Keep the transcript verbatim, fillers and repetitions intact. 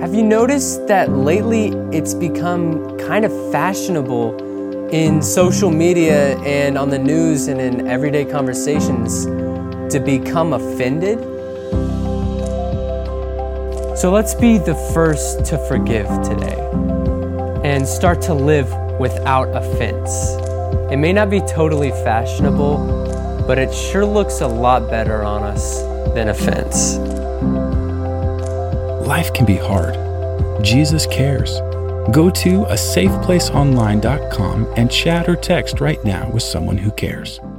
Have you noticed that lately it's become kind of fashionable in social media and on the news and in everyday conversations to become offended? So let's be the first to forgive today and start to live without offense. It may not be totally fashionable, but it sure looks a lot better on us than offense. Life can be hard. Jesus cares. Go to a safe place online dot com and chat or text right now with someone who cares.